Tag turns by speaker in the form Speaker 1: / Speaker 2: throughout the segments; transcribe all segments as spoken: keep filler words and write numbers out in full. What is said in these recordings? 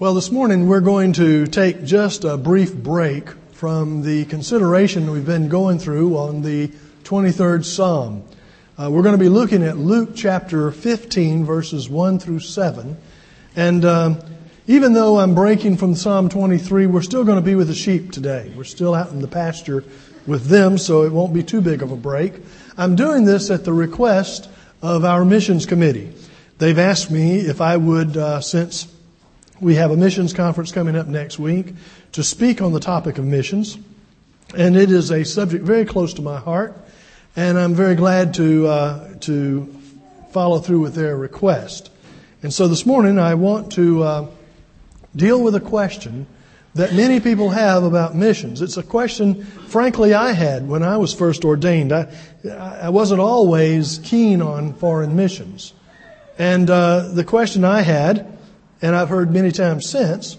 Speaker 1: Well, this morning we're going to take just a brief break from the consideration we've been going through on the twenty-third Psalm. Uh, we're going to be looking at Luke chapter fifteen, verses one through seven. And um, even though I'm breaking from Psalm twenty-three, we're still going to be with the sheep today. We're still out in the pasture with them, so it won't be too big of a break. I'm doing this at the request of our missions committee. They've asked me if I would, uh, since we have a missions conference coming up next week, to speak on the topic of missions. And it is a subject very close to my heart, and I'm very glad to uh, to follow through with their request. And so this morning I want to uh, deal with a question that many people have about missions. It's a question, frankly, I had when I was first ordained. I, I wasn't always keen on foreign missions. And uh, the question I had, and I've heard many times since,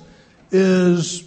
Speaker 1: is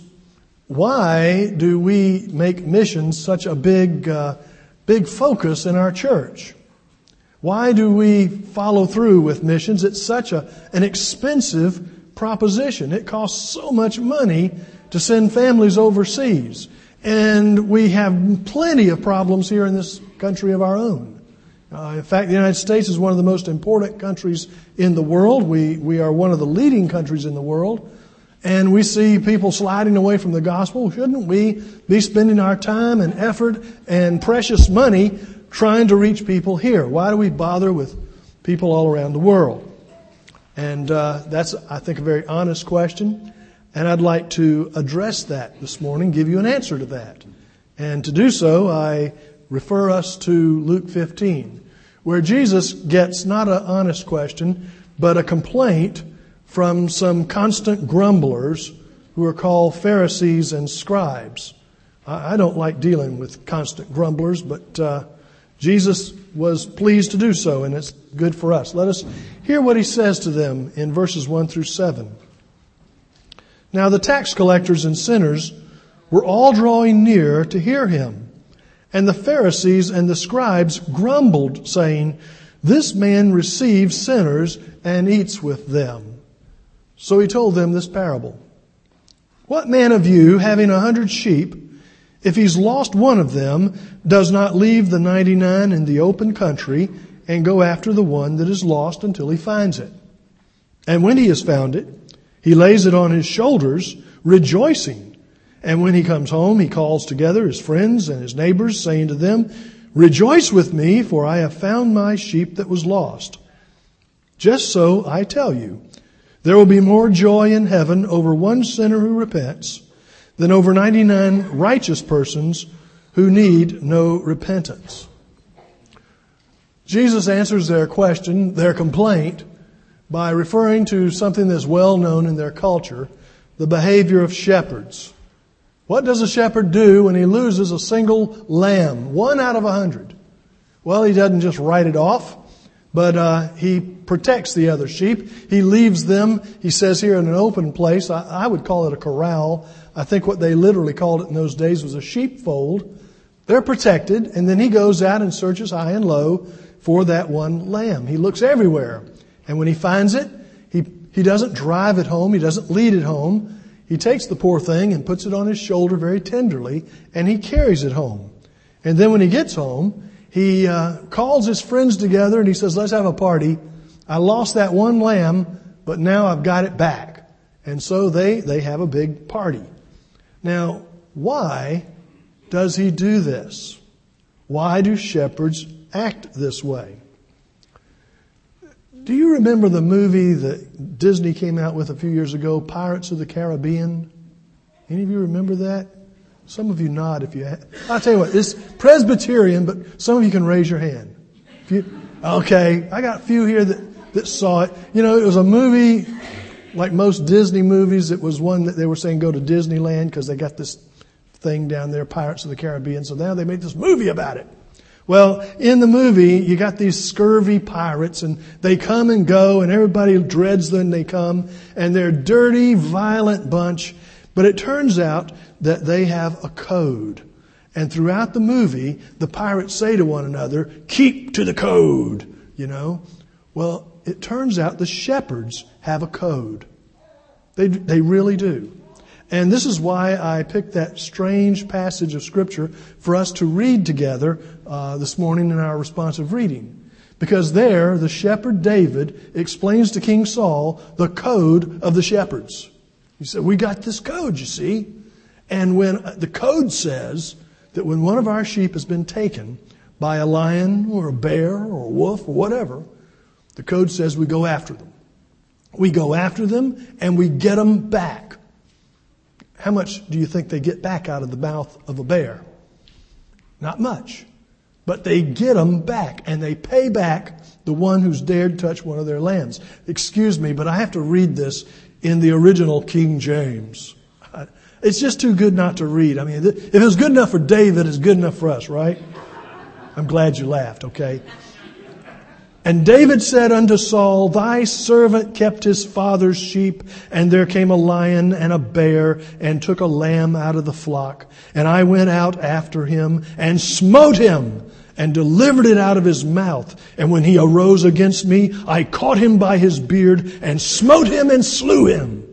Speaker 1: why do we make missions such a big, uh, big focus in our church? Why do we follow through with missions? It's such a an expensive proposition. It costs so much money to send families overseas. And we have plenty of problems here in this country of our own. Uh, in fact, the United States is one of the most important countries in the world. We we are one of the leading countries in the world. And we see people sliding away from the gospel. Shouldn't we be spending our time and effort and precious money trying to reach people here? Why do we bother with people all around the world? And uh, that's, I think, a very honest question. And I'd like to address that this morning, give you an answer to that. And to do so, I refer us to Luke fifteen, where Jesus gets not an honest question, but a complaint from some constant grumblers who are called Pharisees and scribes. I don't like dealing with constant grumblers, but uh, Jesus was pleased to do so, and it's good for us. Let us hear what he says to them in verses one through seven. Now the tax collectors and sinners were all drawing near to hear him. And the Pharisees and the scribes grumbled, saying, "This man receives sinners and eats with them." So he told them this parable. "What man of you, having a hundred sheep, if he's lost one of them, does not leave the ninety-nine in the open country and go after the one that is lost until he finds it? And when he has found it, he lays it on his shoulders, rejoicing. And when he comes home, he calls together his friends and his neighbors, saying to them, 'Rejoice with me, for I have found my sheep that was lost.' Just so, I tell you, there will be more joy in heaven over one sinner who repents than over ninety-nine righteous persons who need no repentance." Jesus answers their question, their complaint, by referring to something that's well known in their culture, the behavior of shepherds. What does a shepherd do when he loses a single lamb, one out of a hundred? Well, he doesn't just write it off, but uh, he protects the other sheep. He leaves them, he says here, in an open place. I, I would call it a corral. I think what they literally called it in those days was a sheepfold. They're protected, and then he goes out and searches high and low for that one lamb. He looks everywhere. And when he finds it, he, he doesn't drive it home. He doesn't lead it home. He takes the poor thing and puts it on his shoulder very tenderly, and he carries it home. And then when he gets home, he uh, calls his friends together and he says, "Let's have a party. I lost that one lamb, but now I've got it back." And so they, they have a big party. Now, why does he do this? Why do shepherds act this way? Do you remember the movie that Disney came out with a few years ago, Pirates of the Caribbean? Any of you remember that? Some of you nod if you have. I'll tell you what, it's Presbyterian, but some of you can raise your hand. If you, okay, I got a few here that, that saw it. You know, it was a movie, like most Disney movies, it was one that they were saying go to Disneyland because they got this thing down there, Pirates of the Caribbean. So now they made this movie about it. Well, in the movie, you got these scurvy pirates, and they come and go, and everybody dreads them when they come, and they're a dirty, violent bunch. But it turns out that they have a code. And throughout the movie, the pirates say to one another, "Keep to the code," you know. Well, it turns out the shepherds have a code. They, they really do. And this is why I picked that strange passage of Scripture for us to read together uh, this morning in our responsive reading. Because there, the shepherd David explains to King Saul the code of the shepherds. He said, we got this code, you see. And when the code says that when one of our sheep has been taken by a lion or a bear or a wolf or whatever, the code says we go after them. We go after them and we get them back. How much do you think they get back out of the mouth of a bear? Not much. But they get them back, and they pay back the one who's dared touch one of their lambs. Excuse me, but I have to read this in the original King James. It's just too good not to read. I mean, if it was good enough for David, it's good enough for us, right? I'm glad you laughed, okay? And David said unto Saul, thy servant kept his father's sheep, and there came a lion and a bear, and took a lamb out of the flock. And I went out after him, and smote him, and delivered it out of his mouth. And when he arose against me, I caught him by his beard, and smote him and slew him.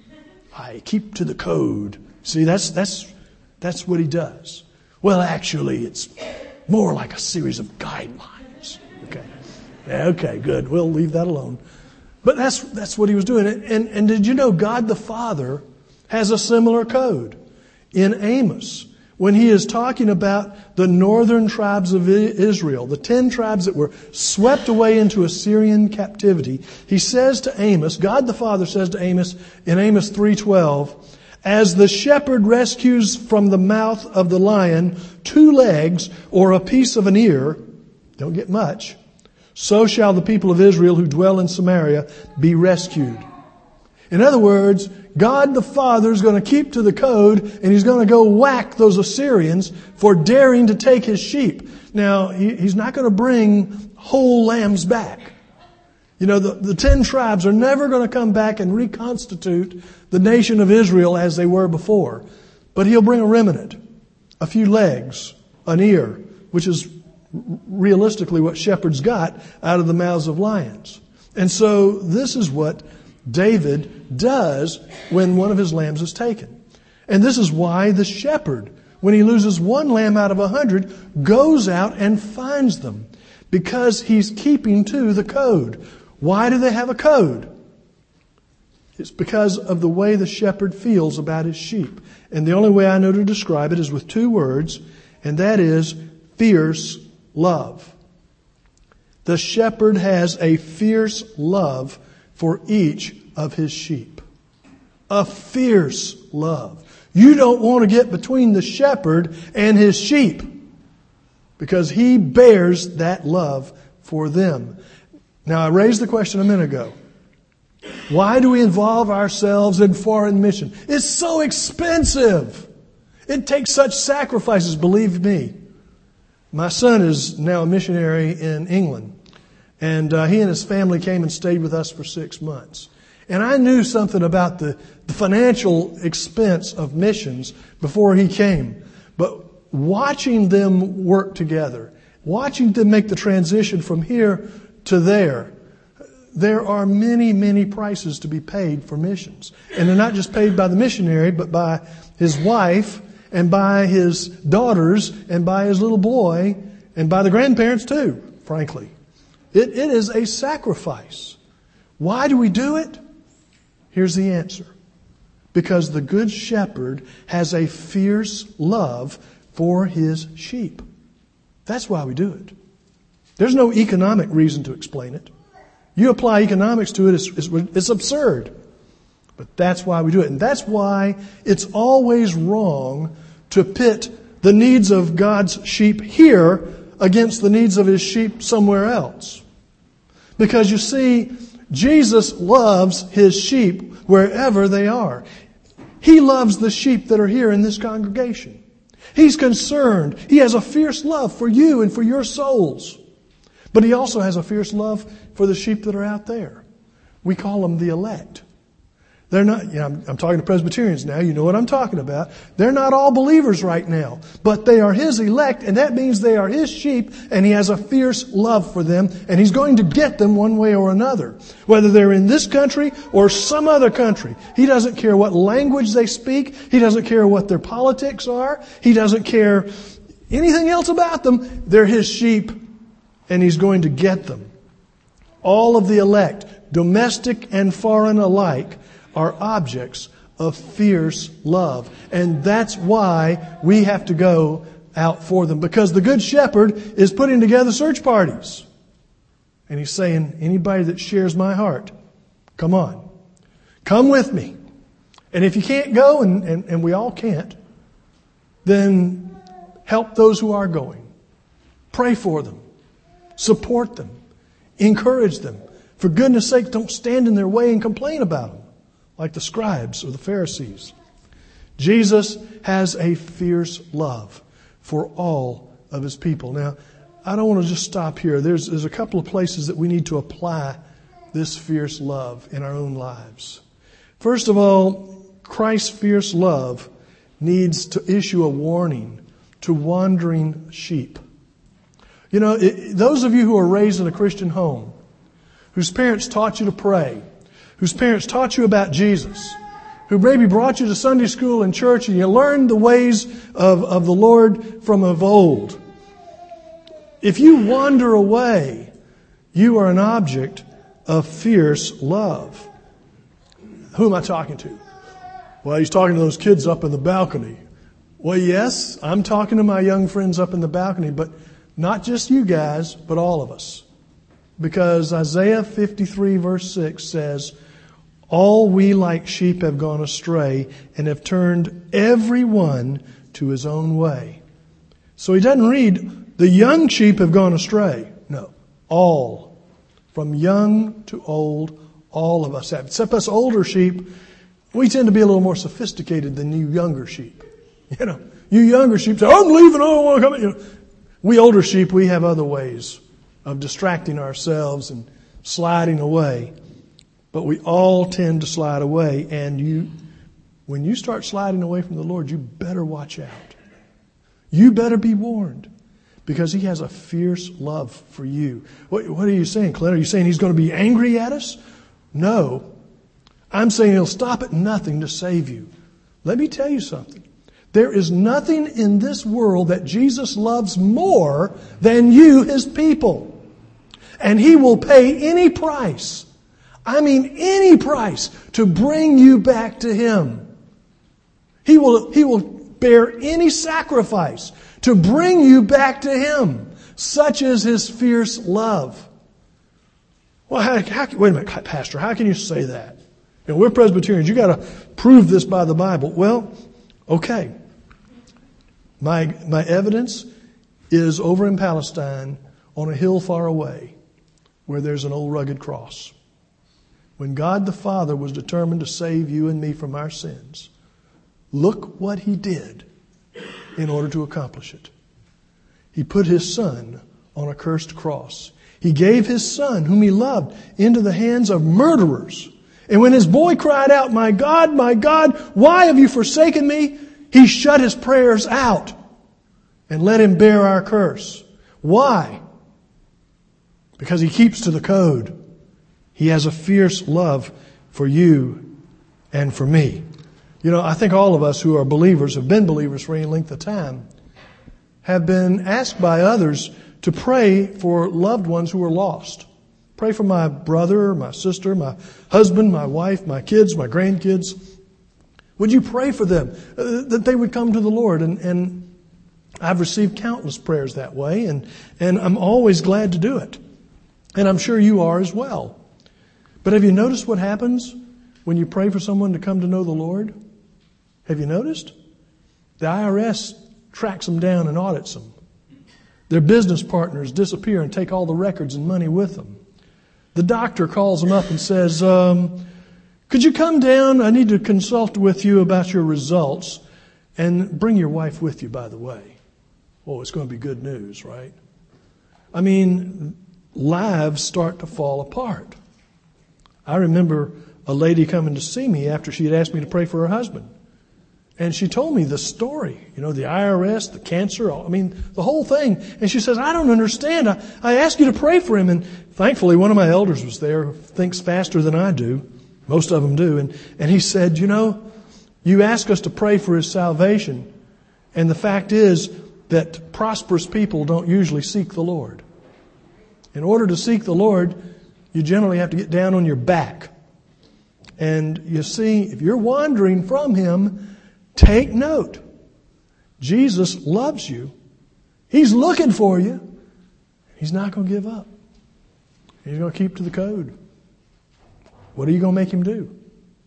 Speaker 1: I keep to the code. See, that's, that's, that's what he does. Well, actually, it's more like a series of guidelines. Okay. Okay, good. We'll leave that alone. But that's that's what he was doing. And, and did you know God the Father has a similar code in Amos when he is talking about the northern tribes of Israel, the ten tribes that were swept away into Assyrian captivity. He says to Amos, God the Father says to Amos in Amos three twelve, as the shepherd rescues from the mouth of the lion two legs or a piece of an ear, don't get much, so shall the people of Israel who dwell in Samaria be rescued. In other words, God the Father is going to keep to the code, and He's going to go whack those Assyrians for daring to take His sheep. Now, he, He's not going to bring whole lambs back. You know, the, the ten tribes are never going to come back and reconstitute the nation of Israel as they were before. But He'll bring a remnant, a few legs, an ear, which is realistically what shepherds got out of the mouths of lions. And so this is what David does when one of his lambs is taken. And this is why the shepherd, when he loses one lamb out of a hundred, goes out and finds them. Because he's keeping to the code. Why do they have a code? It's because of the way the shepherd feels about his sheep. And the only way I know to describe it is with two words, and that is fierce love. The shepherd has a fierce love for each of his sheep. A fierce love. You don't want to get between the shepherd and his sheep because he bears that love for them. Now, I raised the question a minute ago. Why do we involve ourselves in foreign mission? It's so expensive. It takes such sacrifices, believe me. My son is now a missionary in England, and uh, he and his family came and stayed with us for six months. And I knew something about the, the financial expense of missions before he came. But watching them work together, watching them make the transition from here to there, there are many, many prices to be paid for missions. And they're not just paid by the missionary, but by his wife, and by his daughters, and by his little boy, and by the grandparents too, frankly. It, it is a sacrifice. Why do we do it? Here's the answer. Because the Good Shepherd has a fierce love for his sheep. That's why we do it. There's no economic reason to explain it. You apply economics to it, it's, it's, it's absurd. But that's why we do it. And that's why it's always wrong to pit the needs of God's sheep here against the needs of His sheep somewhere else. Because you see, Jesus loves His sheep wherever they are. He loves the sheep that are here in this congregation. He's concerned. He has a fierce love for you and for your souls. But He also has a fierce love for the sheep that are out there. We call them the elect. They're not, you know, I'm, I'm talking to Presbyterians now, you know what I'm talking about. They're not all believers right now, but they are His elect, and that means they are His sheep, and He has a fierce love for them, and He's going to get them one way or another. Whether they're in this country or some other country. He doesn't care what language they speak. He doesn't care what their politics are. He doesn't care anything else about them. They're His sheep, and He's going to get them. All of the elect, domestic and foreign alike, are objects of fierce love. And that's why we have to go out for them. Because the Good Shepherd is putting together search parties. And He's saying, anybody that shares my heart, come on. Come with me. And if you can't go, and, and, and we all can't, then help those who are going. Pray for them. Support them. Encourage them. For goodness sake, don't stand in their way and complain about them, like the scribes or the Pharisees. Jesus has a fierce love for all of His people. Now, I don't want to just stop here. There's, there's a couple of places that we need to apply this fierce love in our own lives. First of all, Christ's fierce love needs to issue a warning to wandering sheep. You know, it, those of you who are raised in a Christian home, whose parents taught you to pray, whose parents taught you about Jesus, who maybe brought you to Sunday school and church and you learned the ways of, of the Lord from of old. If you wander away, you are an object of fierce love. Who am I talking to? Well, he's talking to those kids up in the balcony. Well, yes, I'm talking to my young friends up in the balcony, but not just you guys, but all of us. Because Isaiah fifty-three verse six says, all we like sheep have gone astray and have turned every one to his own way. So he doesn't read, the young sheep have gone astray. No, all. From young to old, all of us have. Except us older sheep, we tend to be a little more sophisticated than you younger sheep. You know, you younger sheep say, I'm leaving, I don't want to come in. You know, we older sheep, we have other ways of distracting ourselves and sliding away. But we all tend to slide away. And you, when you start sliding away from the Lord, you better watch out. You better be warned. Because He has a fierce love for you. What, what are you saying, Clint? Are you saying He's going to be angry at us? No. I'm saying He'll stop at nothing to save you. Let me tell you something. There is nothing in this world that Jesus loves more than you, His people. And He will pay any price, I mean any price, to bring you back to Him. He will, He will bear any sacrifice to bring you back to Him. Such is His fierce love. Well, how, how, wait a minute, Pastor, how can you say that? You know, we're Presbyterians. You got to prove this by the Bible. Well, okay. My, my evidence is over in Palestine on a hill far away where there's an old rugged cross. When God the Father was determined to save you and me from our sins, look what He did in order to accomplish it. He put His Son on a cursed cross. He gave His Son, whom He loved, into the hands of murderers. And when His boy cried out, my God, my God, why have you forsaken me? He shut His prayers out and let Him bear our curse. Why? Because He keeps to the code. He has a fierce love for you and for me. You know, I think all of us who are believers, have been believers for any length of time, have been asked by others to pray for loved ones who are lost. Pray for my brother, my sister, my husband, my wife, my kids, my grandkids. Would you pray for them, uh, that they would come to the Lord? And, and I've received countless prayers that way, and, and I'm always glad to do it. And I'm sure you are as well. But have you noticed what happens when you pray for someone to come to know the Lord? Have you noticed? The I R S tracks them down and audits them. Their business partners disappear and take all the records and money with them. The doctor calls them up and says, um, could you come down? I need to consult with you about your results. And bring your wife with you, by the way. Oh, it's going to be good news, right? I mean, lives start to fall apart. I remember a lady coming to see me after she had asked me to pray for her husband. And she told me the story, you know, the I R S, the cancer, I mean, the whole thing. And she says, I don't understand. I, I asked you to pray for him. And thankfully, one of my elders was there, thinks faster than I do. Most of them do. And, and he said, you know, you ask us to pray for his salvation. And the fact is that prosperous people don't usually seek the Lord. In order to seek the Lord, you generally have to get down on your back. And you see, if you're wandering from him, take note. Jesus loves you. He's looking for you. He's not going to give up. He's going to keep to the code. What are you going to make him do?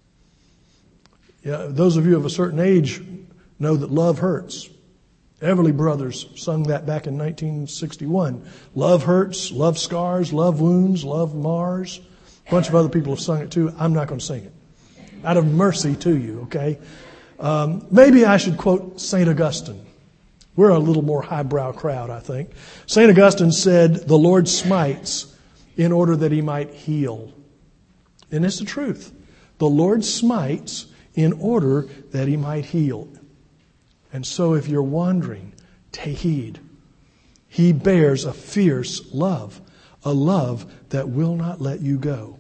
Speaker 1: Yeah, those of you of a certain age know that love hurts. Everly Brothers sung that back in nineteen sixty-one. Love hurts, love scars, love wounds, love mars. A bunch of other people have sung it too. I'm not going to sing it. Out of mercy to you, okay? Um, maybe I should quote Saint Augustine. We're a little more highbrow crowd, I think. Saint Augustine said, the Lord smites in order that he might heal. And it's the truth. The Lord smites in order that he might heal. And so if you're wandering, take heed. He bears a fierce love, a love that will not let you go.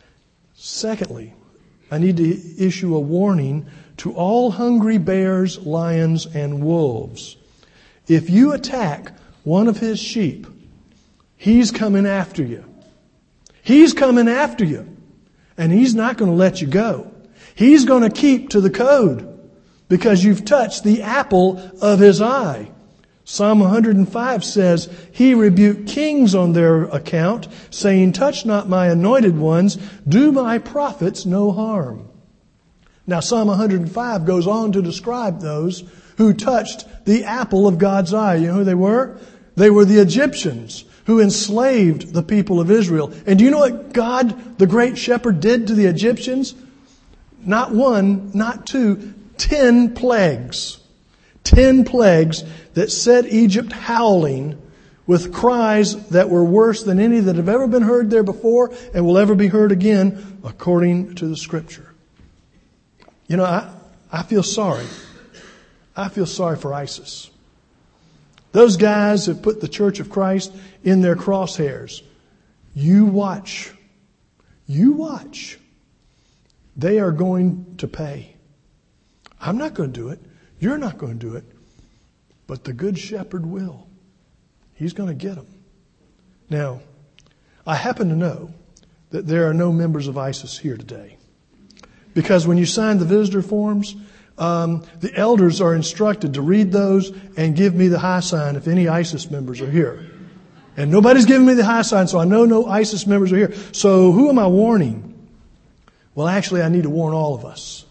Speaker 1: Secondly, I need to issue a warning to all hungry bears, lions, and wolves. If you attack one of his sheep, he's coming after you. He's coming after you. And he's not going to let you go. He's going to keep to the code because you've touched the apple of his eye. Psalm one hundred five says, he rebuked kings on their account, saying, touch not my anointed ones, do my prophets no harm. Now, Psalm one hundred five goes on to describe those who touched the apple of God's eye. You know who they were? They were the Egyptians who enslaved the people of Israel. And do you know what God, the great shepherd, did to the Egyptians? Not one, not two, ten plagues. Ten plagues that set Egypt howling with cries that were worse than any that have ever been heard there before and will ever be heard again, according to the Scripture. You know, I, I feel sorry. I feel sorry for ISIS. Those guys have put the Church of Christ in their crosshairs. You watch. You watch. They are going to pay. I'm not going to do it. You're not going to do it. But the Good Shepherd will. He's going to get them. Now, I happen to know that there are no members of ISIS here today. Because when you sign the visitor forms, um, the elders are instructed to read those and give me the high sign if any ISIS members are here. And nobody's giving me the high sign, so I know no ISIS members are here. So who am I warning? Well, actually, I need to warn all of us.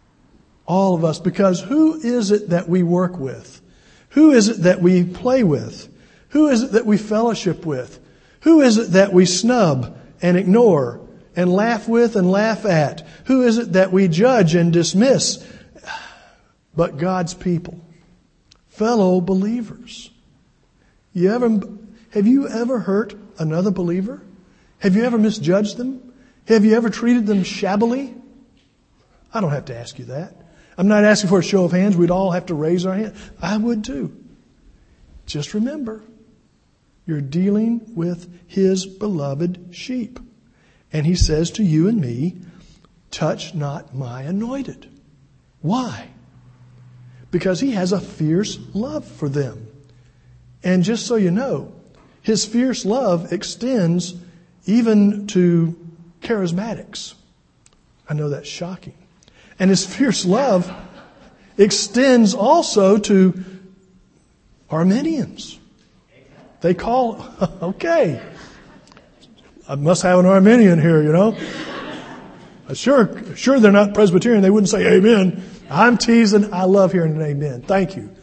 Speaker 1: All of us. Because who is it that we work with? Who is it that we play with? Who is it that we fellowship with? Who is it that we snub and ignore and laugh with and laugh at? Who is it that we judge and dismiss? But God's people. Fellow believers. You ever, have you ever hurt another believer? Have you ever misjudged them? Have you ever treated them shabbily? I don't have to ask you that. I'm not asking for a show of hands. We'd all have to raise our hand. I would too. Just remember, you're dealing with his beloved sheep. And he says to you and me, touch not my anointed. Why? Because he has a fierce love for them. And just so you know, his fierce love extends even to charismatics. I know that's shocking. And his fierce love extends also to Arminians. They call, okay, I must have an Arminian here, you know. Sure, sure they're not Presbyterian. They wouldn't say amen. I'm teasing. I love hearing an amen. Thank you.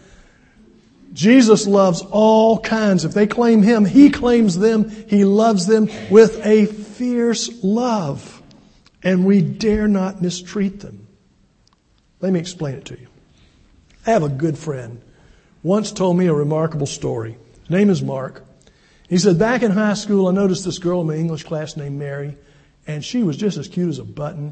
Speaker 1: Jesus loves all kinds. If they claim him, he claims them. He loves them with a fierce love. And we dare not mistreat them. Let me explain it to you. I have a good friend. Once told me a remarkable story. His name is Mark. He said, back in high school, I noticed this girl in my English class named Mary, and she was just as cute as a button.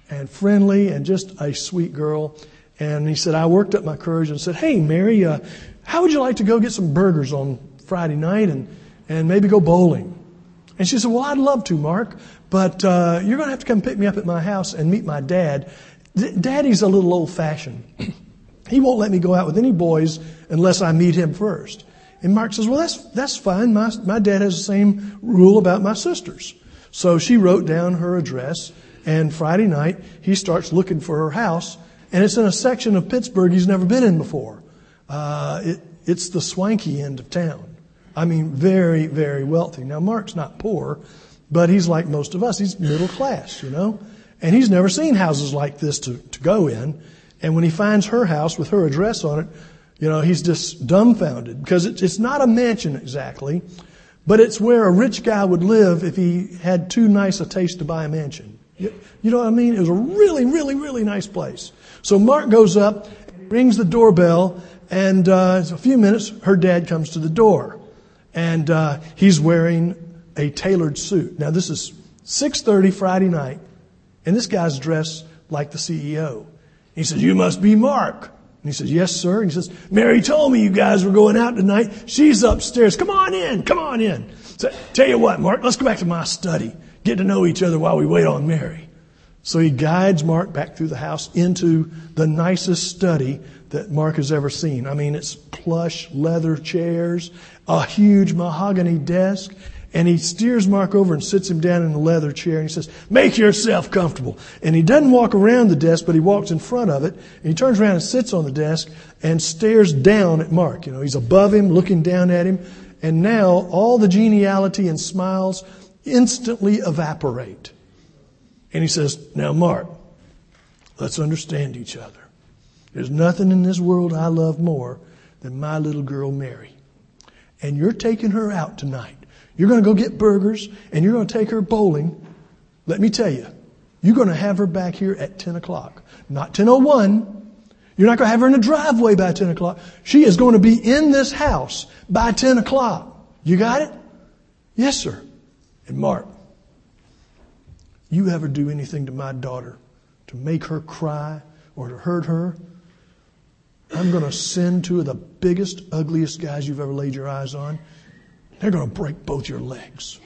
Speaker 1: and friendly and just a sweet girl. And he said, I worked up my courage and said, hey, Mary, uh, how would you like to go get some burgers on Friday night and, and maybe go bowling? And she said, well, I'd love to, Mark, but uh, you're going to have to come pick me up at my house and meet my dad. D- Daddy's a little old-fashioned. He won't let me go out with any boys unless I meet him first. And Mark says, well, that's that's fine. My, my dad has the same rule about my sisters. So she wrote down her address, and Friday night he starts looking for her house, and it's in a section of Pittsburgh he's never been in before. Uh, it, it's the swanky end of town. I mean, very, very wealthy. Now, Mark's not poor, but he's like most of us. He's middle class, you know, and he's never seen houses like this to, to go in. And when he finds her house with her address on it, you know, he's just dumbfounded because it's, it's not a mansion exactly, but it's where a rich guy would live if he had too nice a taste to buy a mansion. You, you know what I mean? It was a really, really, really nice place. So Mark goes up, rings the doorbell, and uh, in a few minutes, her dad comes to the door. And uh, he's wearing a tailored suit. Now, this is six thirty Friday night, and this guy's dressed like the C E O. He says, you must be Mark. And he says, yes, sir. And he says, Mary told me you guys were going out tonight. She's upstairs. Come on in. Come on in. So, tell you what, Mark, let's go back to my study. Get to know each other while we wait on Mary. So he guides Mark back through the house into the nicest study that Mark has ever seen. I mean, it's plush leather chairs, a huge mahogany desk. And he steers Mark over and sits him down in the leather chair. And he says, make yourself comfortable. And he doesn't walk around the desk, but he walks in front of it. And he turns around and sits on the desk and stares down at Mark. You know, he's above him, looking down at him. And now all the geniality and smiles instantly evaporate. And he says, now, Mark, let's understand each other. There's nothing in this world I love more than my little girl, Mary. And you're taking her out tonight. You're going to go get burgers, and you're going to take her bowling. Let me tell you, you're going to have her back here at ten o'clock. Not ten oh one. You're not going to have her in the driveway by ten o'clock. She is going to be in this house by ten o'clock. You got it? Yes, sir. And Mark, you ever do anything to my daughter to make her cry or to hurt her, I'm going to send two of the biggest, ugliest guys you've ever laid your eyes on. They're going to break both your legs.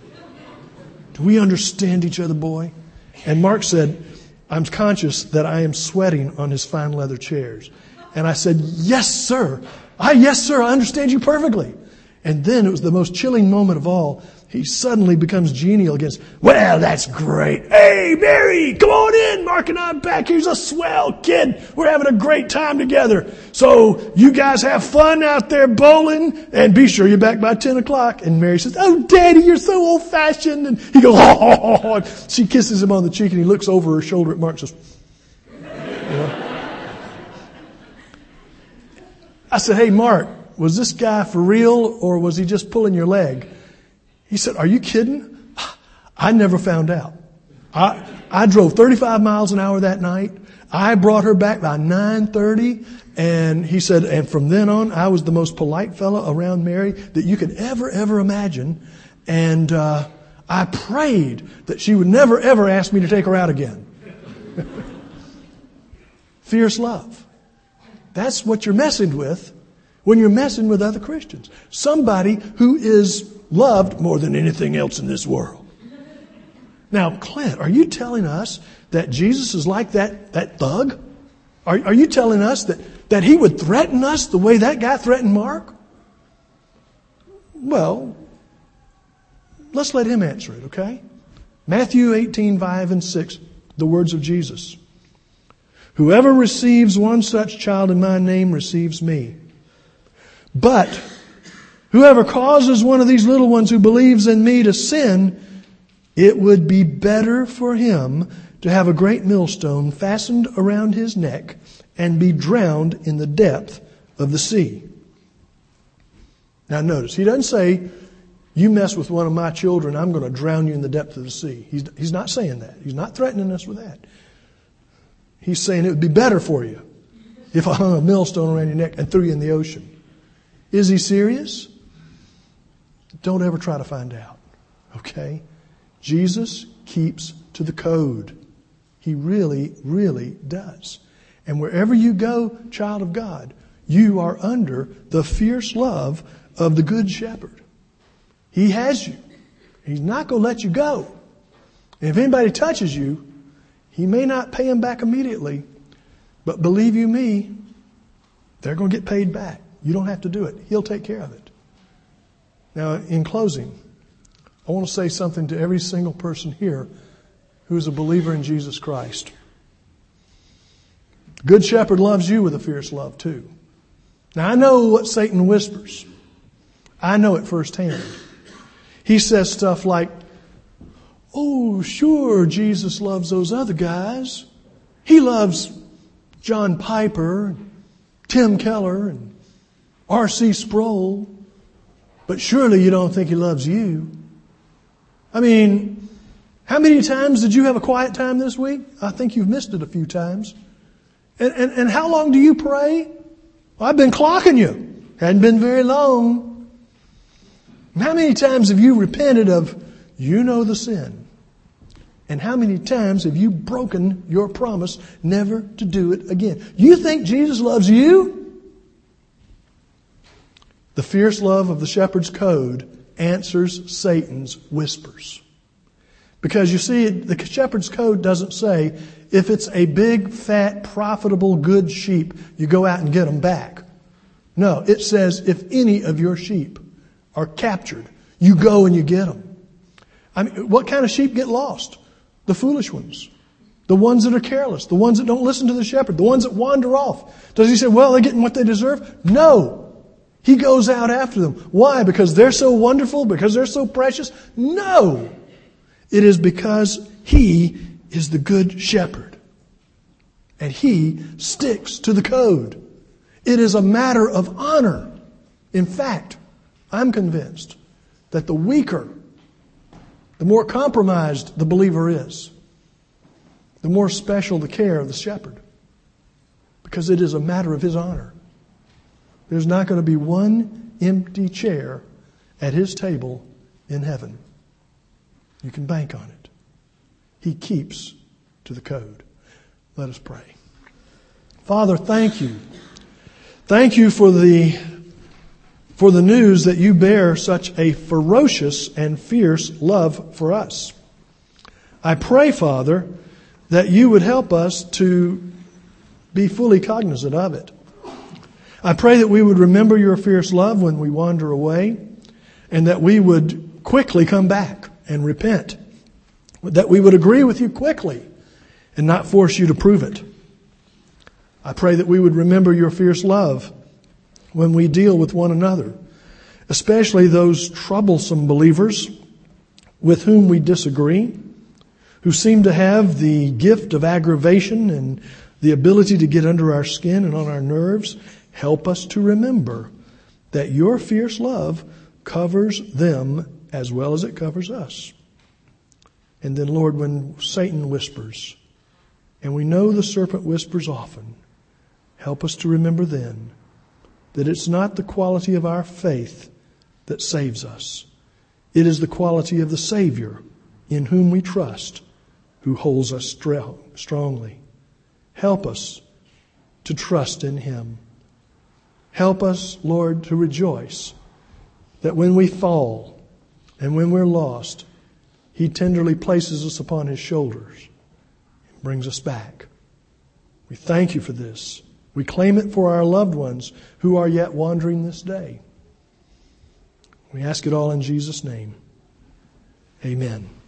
Speaker 1: Do we understand each other, boy? And Mark said, I'm conscious that I am sweating on his fine leather chairs. And I said, yes, sir. I, yes, sir. I understand you perfectly. And then it was the most chilling moment of all. He suddenly becomes genial again. Well, that's great. Hey, Mary, come on in. Mark and I are back. Here's a swell kid. We're having a great time together. So you guys have fun out there bowling, and be sure you're back by ten o'clock. And Mary says, oh, Daddy, you're so old-fashioned. And he goes, oh, oh, oh, oh. She kisses him on the cheek, and he looks over her shoulder at Mark and says, you know. I said, hey, Mark, was this guy for real, or was he just pulling your leg? He said, are you kidding? I never found out. I, I drove thirty-five miles an hour that night. I brought her back by nine thirty. And he said, and from then on, I was the most polite fellow around Mary that you could ever, ever imagine. And uh, I prayed that she would never, ever ask me to take her out again. Fierce love. That's what you're messing with when you're messing with other Christians. Somebody who is loved more than anything else in this world. Now, Clint, are you telling us that Jesus is like that, that thug? Are, are you telling us that, that he would threaten us the way that guy threatened Mark? Well, let's let him answer it, okay? Matthew eighteen, five and six, the words of Jesus. Whoever receives one such child in my name receives me. But whoever causes one of these little ones who believes in me to sin, it would be better for him to have a great millstone fastened around his neck and be drowned in the depth of the sea. Now notice, he doesn't say, you mess with one of my children, I'm going to drown you in the depth of the sea. He's, he's not saying that. He's not threatening us with that. He's saying it would be better for you if I hung a millstone around your neck and threw you in the ocean. Is he serious? Don't ever try to find out. Okay? Jesus keeps to the code. He really, really does. And wherever you go, child of God, you are under the fierce love of the Good Shepherd. He has you. He's not going to let you go. And if anybody touches you, He may not pay them back immediately, but believe you me, they're going to get paid back. You don't have to do it. He'll take care of it. Now, in closing, I want to say something to every single person here who is a believer in Jesus Christ. Good Shepherd loves you with a fierce love too. Now, I know what Satan whispers. I know it firsthand. He says stuff like, oh, sure, Jesus loves those other guys. He loves John Piper, Tim Keller, and R C Sproul. But surely you don't think He loves you. I mean, how many times did you have a quiet time this week? I think you've missed it a few times. And, and, and how long do you pray? Well, I've been clocking you. Hadn't been very long. How many times have you repented of, you know, the sin? And how many times have you broken your promise never to do it again? You think Jesus loves you? The fierce love of the shepherd's code answers Satan's whispers. Because you see, the shepherd's code doesn't say, if it's a big, fat, profitable, good sheep, you go out and get them back. No, it says, if any of your sheep are captured, you go and you get them. I mean, what kind of sheep get lost? The foolish ones. The ones that are careless. The ones that don't listen to the shepherd. The ones that wander off. Does He say, well, they're getting what they deserve? No. He goes out after them. Why? Because they're so wonderful? Because they're so precious? No. It is because He is the good shepherd. And He sticks to the code. It is a matter of honor. In fact, I'm convinced that the weaker, the more compromised the believer is, the more special the care of the shepherd. Because it is a matter of his honor. There's not going to be one empty chair at His table in heaven. You can bank on it. He keeps to the code. Let us pray. Father, thank You. Thank You for the for the news that You bear such a ferocious and fierce love for us. I pray, Father, that You would help us to be fully cognizant of it. I pray that we would remember Your fierce love when we wander away, and that we would quickly come back and repent. That we would agree with You quickly and not force You to prove it. I pray that we would remember Your fierce love when we deal with one another, especially those troublesome believers with whom we disagree, who seem to have the gift of aggravation and the ability to get under our skin and on our nerves. Help us to remember that Your fierce love covers them as well as it covers us. And then, Lord, when Satan whispers, and we know the serpent whispers often, help us to remember then that it's not the quality of our faith that saves us. It is the quality of the Savior in whom we trust, who holds us strongly. Help us to trust in Him. Help us, Lord, to rejoice that when we fall and when we're lost, He tenderly places us upon His shoulders and brings us back. We thank You for this. We claim it for our loved ones who are yet wandering this day. We ask it all in Jesus' name. Amen.